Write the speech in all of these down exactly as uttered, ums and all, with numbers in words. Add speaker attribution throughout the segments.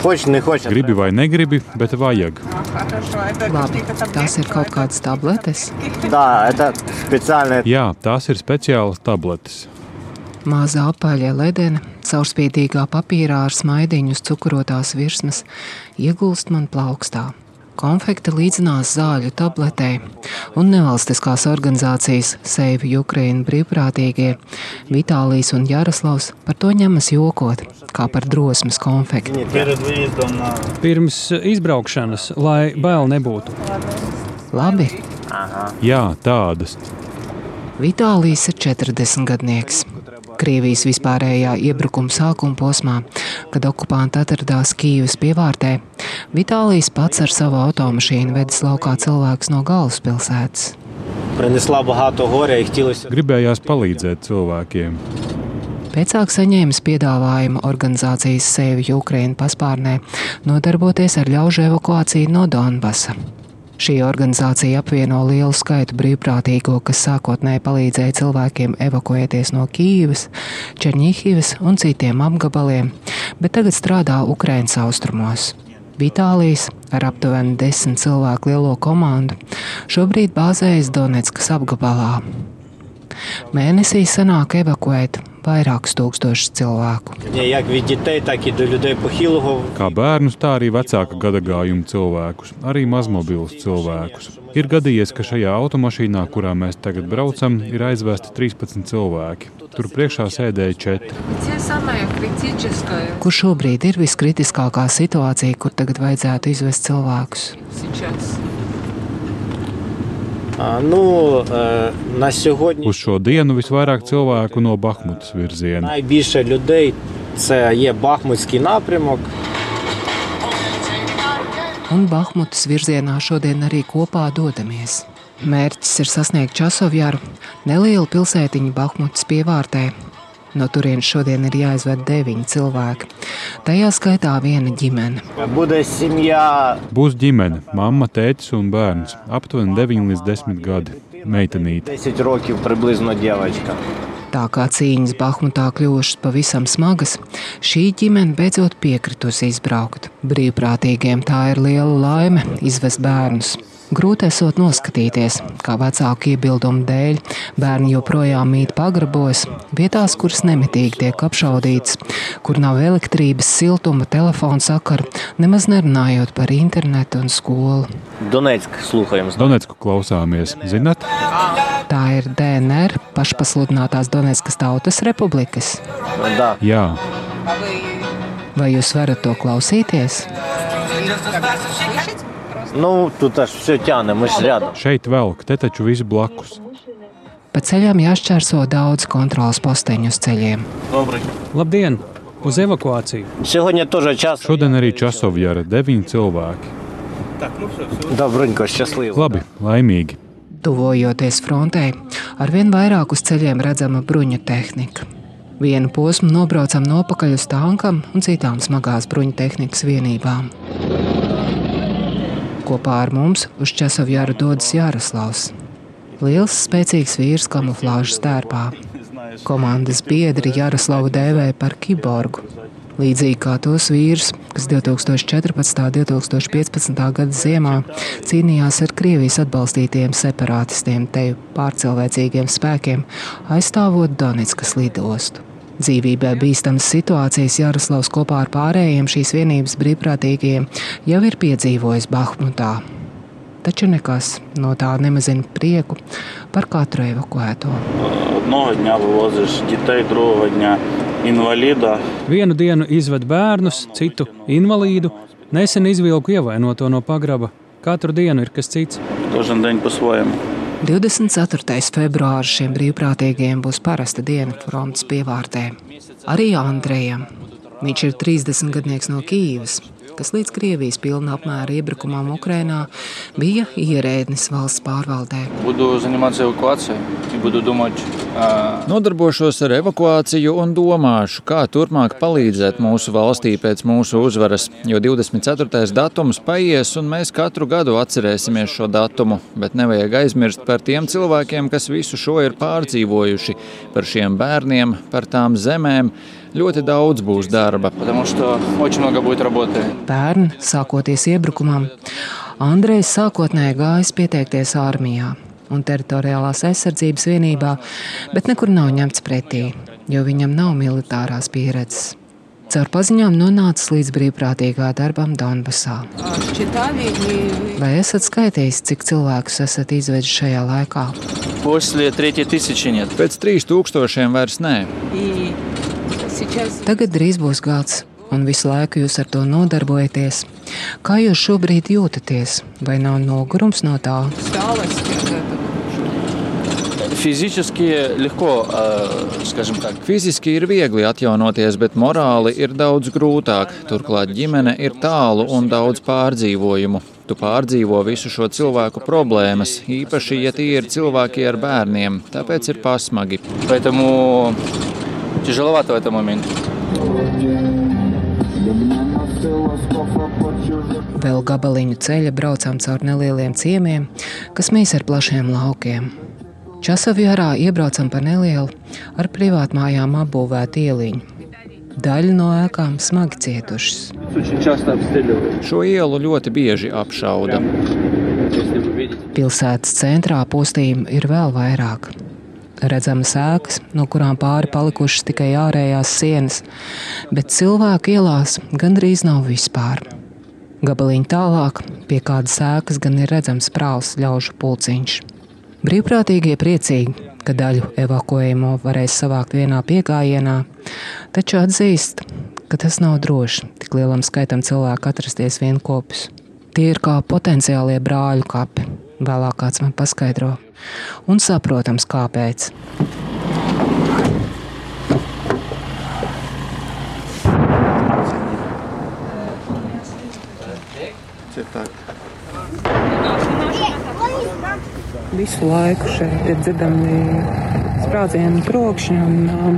Speaker 1: Gribi vai negribi, bet vajag.
Speaker 2: Labi, tās ir kaut kādas tabletes?
Speaker 1: Jā, tās ir speciālas tabletes.
Speaker 2: Maza apaļa ledene, caurspīdīgā papīrā ar smaidiņu uz cukurotās virsmas, iegulst man plaukstā. Konfekte līdzinās zāļu tabletei, un nevalstiskās organizācijas Save Ukraine brīvprātīgie Vitālijs un Jaroslavs par to ņemas jokot, kā par drosmes konfekti.
Speaker 3: Pirms izbraukšanas, lai bail nebūtu.
Speaker 2: Labi.
Speaker 1: Jā, tādas.
Speaker 2: Vitālijs ir četrdesmitgadnieks. Krievijas vispārējā iebrukuma sākuma posmā, kad okupanti atradās Kīivas pievārtē, Vitālijs pats ar savu automašīnu vedis laukā cilvēkus no galvaspilsētas.
Speaker 1: Gribējās palīdzēt cilvēkiem.
Speaker 2: Pēcāk saņēmis piedāvājumu organizācijas Save Ukraine paspārnē nodarboties ar ļaužu evakuāciju no Donbasa. Šī organizācija apvieno lielu skaitu brīvprātīgo, kas sākotnēji palīdzēja cilvēkiem evakuēties no Kīivas, Černihivas un citiem apgabaliem, bet tagad strādā Ukrainas austrumos. Vitālijs ar aptuveni desmit cilvēku lielo komandu šobrīd bāzējas Doneckas apgabalā. Mēnesī sanāk evakuēt vairākus tūkstošus cilvēku.
Speaker 1: Kā bērnus, tā arī vecāka gadagājuma cilvēkus, arī mazmobilus cilvēkus. Ir gadījies, ka šajā automašīnā, kurā mēs tagad braucam, ir aizvesti trīspadsmit cilvēki. Tur priekšā sēdēja četri.
Speaker 2: Kur šobrīd ir viskritiskākā situācija, kur tagad vajadzētu izvest cilvēkus?
Speaker 1: Nu, na сьогодні... Uz šo dienu visvairāk cilvēku no Bahmutas virziena.
Speaker 4: Найбільше людей це є Бахмутський напрямок.
Speaker 2: Un Bahmutas virzienā šodien arī kopā dodamies. Mērķis ir sasniegt Časovjaru, nelielu pilsētiņu Bahmutas pievārtē. No turienes šodien ir jāizved deviņi cilvēki. Tajā skaitā viena ģimene.
Speaker 1: Būs ģimene, mamma, tētis un bērns. Aptuveni deviņi līdz desmit gadi. Meitenīte.
Speaker 2: Tā kā cīņas Bahmutā kļuvušas pavisam smagas, šī ģimene beidzot piekritusi izbraukt. Brīvprātīgiem tā ir liela laime izvest bērnus. Grūti esot noskatīties, kā vecāku iebildumu dēļ bērni joprojām mīt pagrabos, vietās, kuras nemitīgi tiek apšaudītas, kur nav elektrības, siltuma, telefona sakara, nemaz nerunājot par internetu un skolu.
Speaker 4: Donetsku slūhājam.
Speaker 1: Donetsku klausāmies, zinat?
Speaker 2: Tā ir D N R, pašpasludinātās Donetskas Tautas Republikas.
Speaker 4: Da.
Speaker 1: Jā.
Speaker 2: Vai jūs varat to klausīties?
Speaker 4: Nu, tu tas все тяне, мы ж рядом.
Speaker 1: Šeit velk, te taču visi blakus.
Speaker 2: Pa ceļām jāšķērso daudz kontrolas posteņu uz ceļiem.
Speaker 3: Labdien! Uz evakuāciju!
Speaker 4: Сегодня тоже час.
Speaker 1: Šodien arī Časovjara, deviņi cilvēki.
Speaker 4: Добренько, счастливо.
Speaker 1: Labi, laimīgi.
Speaker 2: Tuvojoties frontei, arvien vairāk uz ceļiem redzama bruņu tehnika. Vienu posmu nobraucam nopakaļ uz tankam un citām smagās bruņu tehnikas vienībām. Kopā ar mums uz Časovjaru dodas Jaroslavs. Liels, spēcīgs vīrs kamuflāžas tērpā. Komandas biedri Jaroslavu dēvē par kiborgu. Līdzīgi kā tos vīrus, kas divtūkstoš četrpadsmitā un divtūkstoš piecpadsmitā gada ziemā cīnījās ar Krievijas atbalstītiem separātistiem teju pārcilvēcīgiem spēkiem, aizstāvot Donetskas lidostu. Dzīvībai bīstamas situācijas Jaroslavs kopā ar pārējiem šīs vienības brīvprātīgiem jau ir piedzīvojis Bahmutā. Taču nekas no tā nemazina prieku par katru evakuēto.
Speaker 3: Vienu dienu izved bērnus, citu invalīdu, nesen izvilku ievainoto no pagraba. Katru dienu ir kas cits.
Speaker 2: divdesmit ceturtais februāris šiem brīvprātīgiem būs parasta diena frontes pievārtē. Arī Andrejam. Viņš ir trīsdesmitgadnieks no Kīivas, kas līdz Krievijas pilna apmēra iebrukumam Ukrainā bija ierēdnis valsts pārvaldē.
Speaker 5: Nodarbošos ar evakuāciju un domāšu, kā turpmāk palīdzēt mūsu valstī pēc mūsu uzvaras, jo divdesmit ceturtais datums paies un mēs katru gadu atcerēsimies šo datumu, bet nevajag aizmirst par tiem cilvēkiem, kas visu šo ir pārdzīvojuši, par šiem bērniem, par tām zemēm, Ļoti daudz būs darba.
Speaker 2: Pērn, sākoties iebrukumam, Andrejs sākotnēji gājis pieteikties armijā un teritoriālās aizsardzības vienībā, bet nekur nav ņemts pretī, jo viņam nav militārās pieredzes. Caur paziņām nonācis līdz brīvprātīgā darbam Donbasā. Vai esat skaitījis, cik cilvēkus esat izvedis šajā laikā?
Speaker 5: Pēc trīs tūkstošiem vairs nē.
Speaker 2: Tagad drīz būs gads, un visu laiku jūs ar to nodarbojaties. Kā jūs šobrīd jūtaties? Vai nav nogurums no tā?
Speaker 5: Fiziski ir viegli atjaunoties, bet morāli ir daudz grūtāk. Turklāt ģimene ir tālu un daudz pārdzīvojumu. Tu pārdzīvo visu šo cilvēku problēmas, īpaši, ja tie ir cilvēki ar bērniem, tāpēc ir pasmagi.
Speaker 2: Vēl gabaliņu ceļa braucām caur nelieliem ciemiem, kas mīs ar plašiem laukiem. Časovjarā iebraucam pa nelielu ar privātmājām apbūvētu ieliņu. Daļa no ēkām smagi cietušas.
Speaker 5: Šo ielu ļoti bieži apšauda.
Speaker 2: Pilsētas centrā postījumu ir vēl vairāk. Redzamas ēkas, no kurām pāri palikušas tikai ārējās sienas, bet cilvēku ielās gandrīz nav vispār. Gabaliņu tālāk pie kādas ēkas gan ir redzams prāls ļaužu pulciņš. Brīvprātīgie priecīgi, ka daļu evakuējumu varēs savākt vienā piegājienā, taču atzīst, ka tas nav droši tik lielam skaitam cilvēku atrasties vienkopus. Tie ir kā potenciālie brāļu kapi, vēlāk kāds man paskaidro, un saprotams kāpēc. Visu laiku šeit ir dzirdami sprādzienu trokšņi un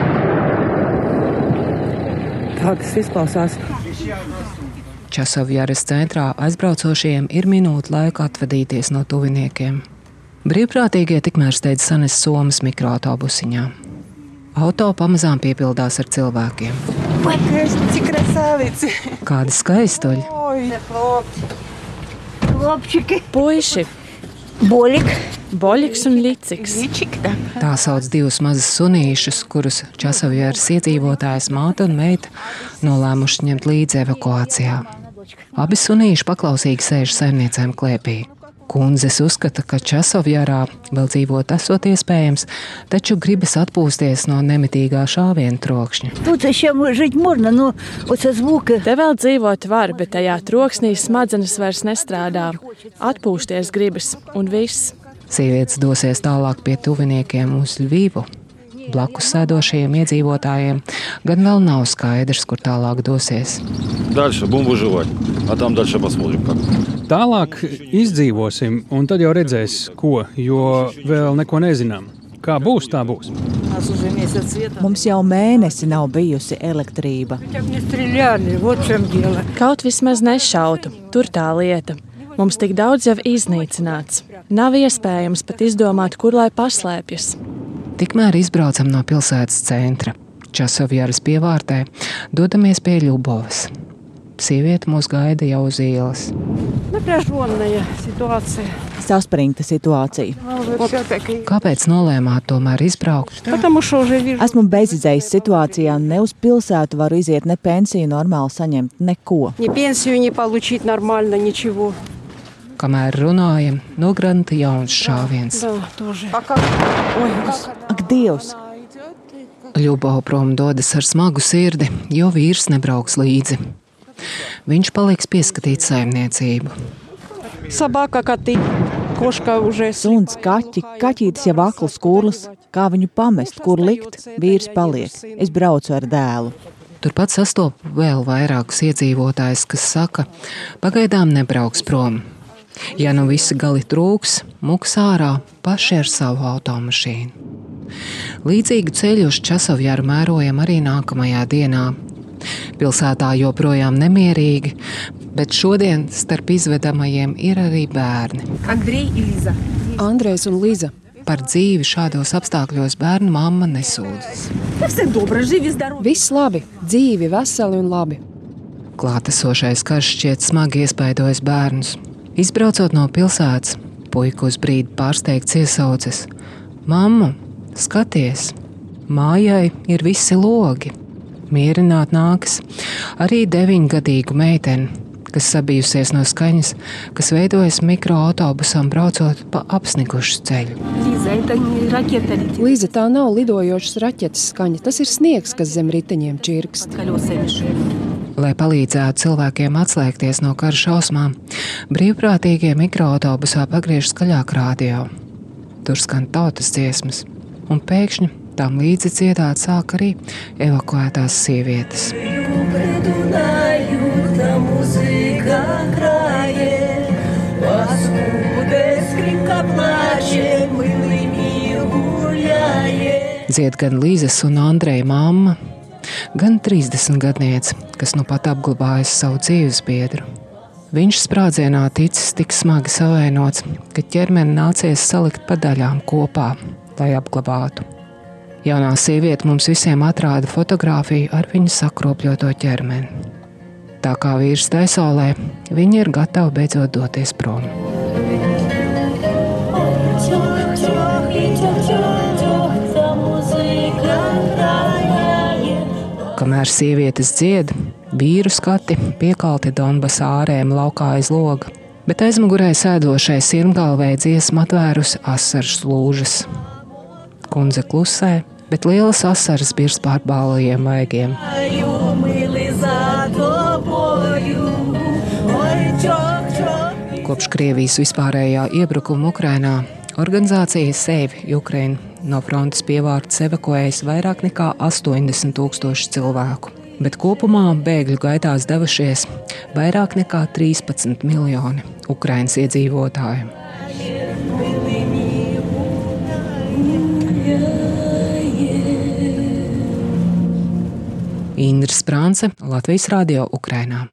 Speaker 2: tā tas izklausās. Časovjaras centrā aizbraucošiem ir minūte laika atvadīties no tuviniekiem. Brīvprātīgie tikmēr steidz sanest somas mikroautobusiņā. Auto pamazām piepildās ar cilvēkiem. Kādi skaistuļi!
Speaker 6: Puiši! Boļik. Boļiks un Ļiciks.
Speaker 2: Tā sauc divus mazus sunīšus, kurus Časovjaras iedzīvotājs māte un meita nolēmuši ņemt līdzi evakuācijā. Abi sunīši paklausīgi sēž saimniecēm klēpī. Kundzes uzskata, ka Časovjarā vēl dzīvot esot iespējams, taču gribas atpūsties no nemitīgā šāviena trokšņa.
Speaker 6: Te vēl dzīvot var, bet tajā troksnī smadzenes vairs nestrādā. Atpūsties gribas, un viss.
Speaker 2: Sievietes dosies tālāk pie tuviniekiem uz Ļvivu. Blakus sēdošajiem iedzīvotājiem gan vēl nav skaidrs, kur tālāk dosies.
Speaker 7: Дальше будем выживать, а там дальше посмотрим как.
Speaker 3: Tālāk izdzīvosim, un tad jau redzēs, ko, jo vēl neko nezinām. Kā būs, tā būs.
Speaker 8: Mums jau mēnesi nav bijusi elektrība.
Speaker 6: Kaut vismaz nešautu, tur tā lieta. Mums tik daudz jau iznīcināts. Nav iespējams pat izdomāt, kur lai paslēpjas.
Speaker 2: Tikmēr izbraucam no pilsētas centra. Časovjaras pievārtē dodamies pie Ļubovas. Sieviete mūs gaida jau uz ielas.
Speaker 8: Saspringta situācija.
Speaker 2: Kāpēc nolēmāt tomēr izbraukt?
Speaker 8: Esmu bezizējas situācijā, ne uz pilsētu varu iziet, ne pensiju normāli saņemt, neko.
Speaker 2: Kamēr runājam, nogranta jauns šāviens.
Speaker 8: Ak, Dievs!
Speaker 2: Ļubova prom dodas ar smagu sirdi, jo vīrs nebrauks līdzi. Viņš paliks pieskatīt saimniecību.
Speaker 8: Suns, kaķi, kaķītis jau akls kurlas. Kā viņu pamest, kur likt, vīrs paliek. Es braucu ar dēlu.
Speaker 2: Turpat sastop vēl vairākus iedzīvotājus, kas saka, pagaidām nebrauks prom. Ja nu visi gali trūks, muks ārā paši ar savu automašīnu. Līdzīgu ceļu uz Časovjaru mērojam arī nākamajā dienā. Pilsētā joprojām nemierīgi, bet šodien starp izvedamajiem ir arī bērni.
Speaker 9: Andrejs un Liza.
Speaker 2: par dzīvi šādos apstākļos bērnu mamma nesūdzas.
Speaker 9: Viss labi, dzīvi, veseli un labi.
Speaker 2: Klātesošais karš šķiet smagi iespaidojis bērnus. Izbraucot no pilsētas, puika uz brīdi pārsteigts iesaucas: Mamma, skaties, mājai ir visi logi. Mierināt nākas arī deviņgadīgu meiteni, kas sabijusies no skaņas, kas veidojas mikroautobusam braucot pa apsnigušu ceļu.
Speaker 9: Līza, tā nav lidojošas raķetes skaņa, tas ir sniegs, kas zem riteņiem čirkst.
Speaker 2: Lai palīdzētu cilvēkiem atslēgties no kara šausmām, brīvprātīgie mikroautobusā pagriež skaļāk radio. Tur skan tautas dziesmas, un pēkšņi tam līdzi dziedāt sāk arī evakuētās sievietes. Dzied gan Līzes un Andreja mamma, gan trīsdesmitgadniece, kas nu pat apglabājas savu dzīves biedru. Viņš sprādzienā ticis tik smagi savainots, ka ķermeni nācies salikt pa daļām kopā, lai apglabātu. Jaunā sieviete mums visiem atrāda fotogrāfiju ar viņu sakropļoto ķermeni. Tā kā vīrs taisolē, viņa ir gatava beidzot doties prom. Kamēr sievietes dzied, vīru skati piekalti Donbasa ārēm laukā aiz loga, bet aizmugurē sēdošai sirmgalvei dziesma atvērusi asaras lūžas. Kundze klusē, bet lielas asaras birs pār bālajiem vaigiem. Kopš Krievijas vispārējā iebrukuma Ukrainā organizācija Save Ukraine no frontes pievārtas evakuējas vairāk nekā astoņdesmit tūkstoši cilvēku, bet kopumā bēgļu gaitās devušies vairāk nekā trīspadsmit miljoni Ukrainas iedzīvotāju. Indra Sprānce, Latvijas radio Ukrainā.